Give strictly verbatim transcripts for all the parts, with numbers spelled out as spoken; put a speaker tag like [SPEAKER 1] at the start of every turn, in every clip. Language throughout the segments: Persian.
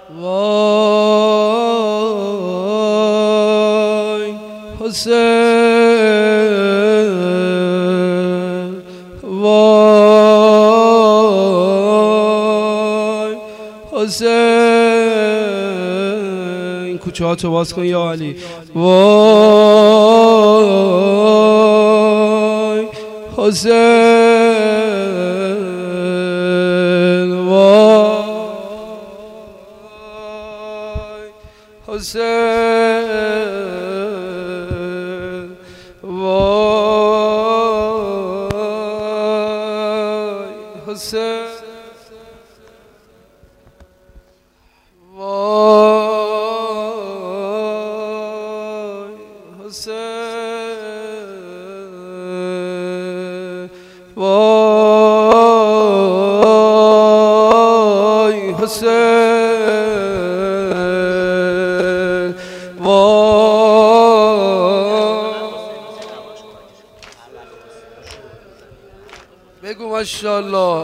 [SPEAKER 1] وای حسین، وای حسین. کوچه ها تو باز کن یا علی. وای حسین، وای حسین، وای حسین، وای حسین، وای حسین، بگو ماشاءالله.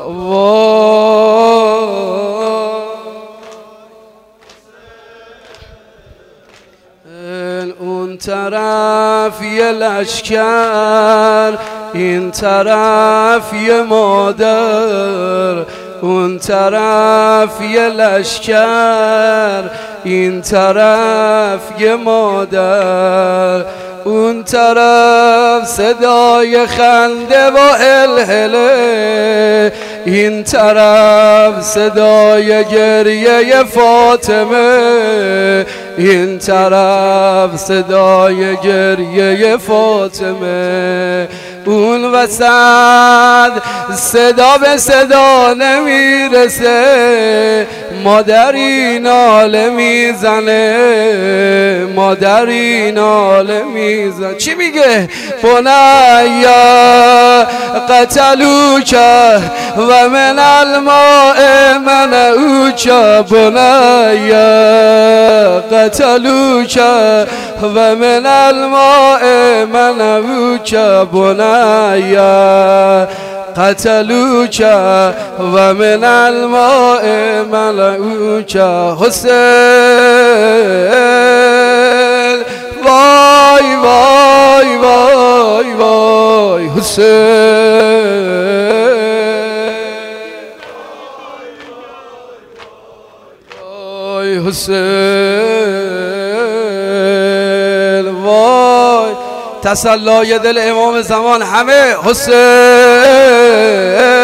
[SPEAKER 1] اون طرف یه لشکر، این طرف یه مادر. اون طرف یه لشکر، این طرف یه مادر. اون طرف صدای خنده و هلهله، این طرف صدای گریه فاطمه. این طرف صدای گریه فاطمه. اون وسط صدا به صدا نمیرسه، مادری ناله میزنه، مادری ناله میزنه. چی میگه؟ بنیا قتلوک و من الماء منعوک. بنیا قتلوک و من الماء منعوک. بنیا قتلوک و من الماء منعوک. حسین، وای وای وای وای حسین، وای حسین، وای. تسلای دل امام زمان همه حسین.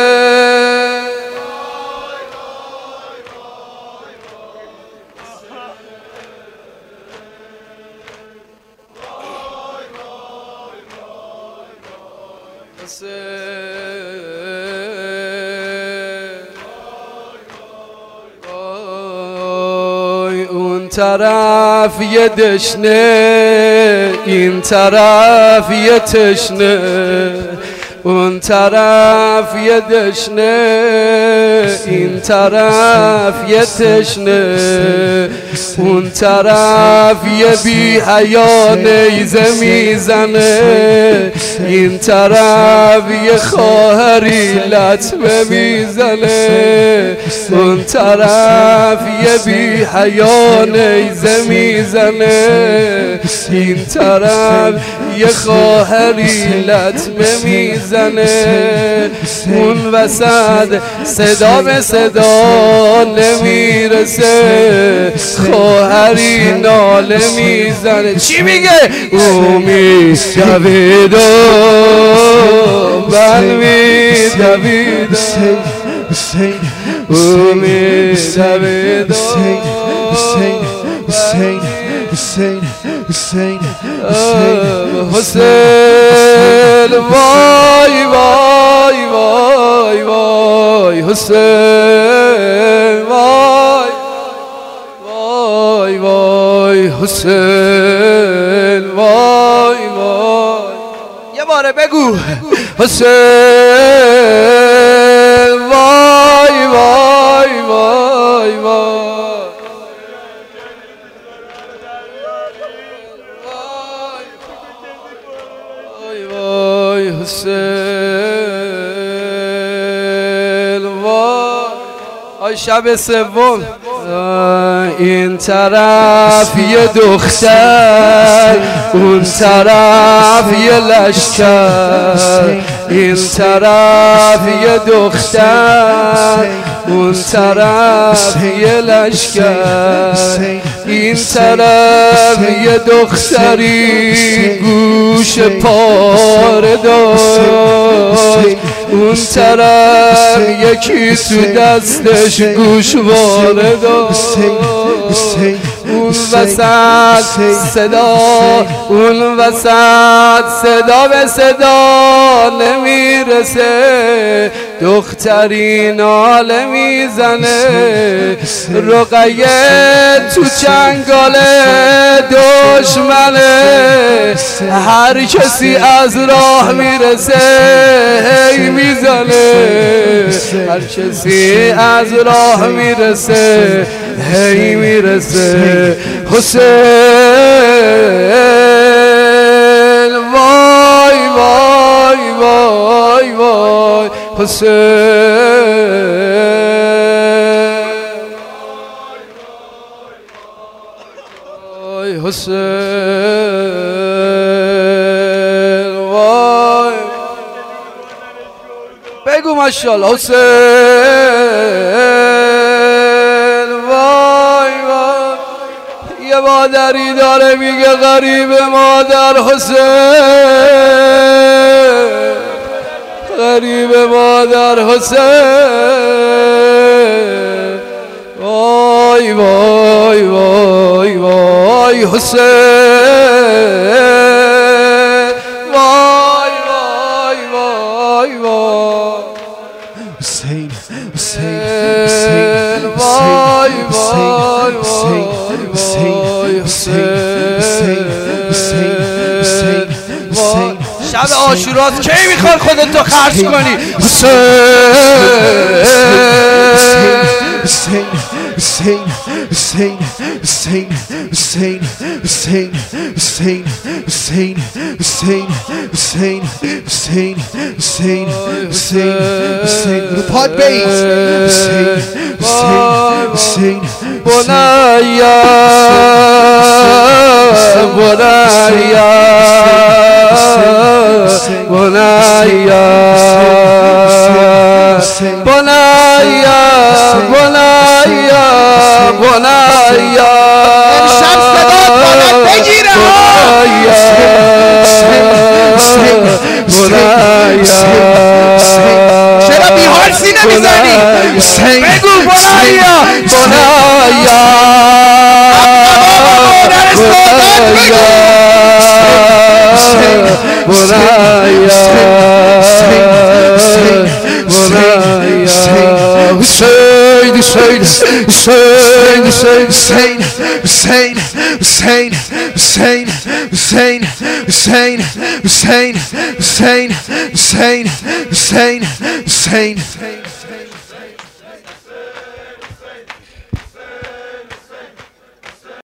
[SPEAKER 1] اون طرف یه دشنه، این طرف یه تشنه. اون طرف یه دشنه، این طرف یه تشنه. اون طرف یه بی حیا نیزه میزنه، این طرف یه خواهری لطمه میزنه. اون طرف یه بی حیا نیزه میزنه، این طرف یه خواهری لطمه میزنه. اون وسط صدا به صدا نمیرسه، خواهری ناله میزنه. چی میگه؟ امید دوید و من میدوید، امید دوید و حسین، وای وای وای وای حسین، وای وای وای حسین، وای وای. یه باره بگو حسین، وای وای وای وای. حسین، وای. آی شب سوم این طرف یه دختر، اون طرف یه لشکر. این طرف یه دختر، اون طرف یه لشکر. این طرف یه دختری گوش پاره داشت، اون طرف یکی تو دستش گوشواره داشت. اون وسط صدا، اون وسط صدا به صدا نمیرسه، دختری ناله میزنه. رقیه تو چنگاله دشمنه، هر کسی از راه میرسه هی میزنه، هر کسی از راه میرسه هی میرسه. حسین وای وای وای وای حسین وای حسین وای. بگو ماشاءالله حسین وای وای. یه مادری داره میگه غریب مادر حسین، غریب مادر حسین. وای وای وای وای حسین وای وای وای وای
[SPEAKER 2] حسین حسین
[SPEAKER 1] وای وای
[SPEAKER 2] حسین حسین حسین حسین حسین.
[SPEAKER 1] شب عاشوراست کی میخوای خودتو خرج کنی؟
[SPEAKER 2] حسین حسین حسین حسین حسین حسین حسین حسین حسین حسین حسین حسین حسین حسین. رو پاد بیت. حسین حسین حسین.
[SPEAKER 1] بنایا بنایا بنایا بنایا بنایا بنایا.
[SPEAKER 2] امشب صدا باید بگیره.
[SPEAKER 1] بنایا
[SPEAKER 2] چرا بیحال سینه میزنی؟
[SPEAKER 1] بگو بنایا بنایا بنایا حسین حسین حسین حسین
[SPEAKER 2] حسین حسین حسین حسین حسین حسین حسین حسین حسین حسین حسین حسین.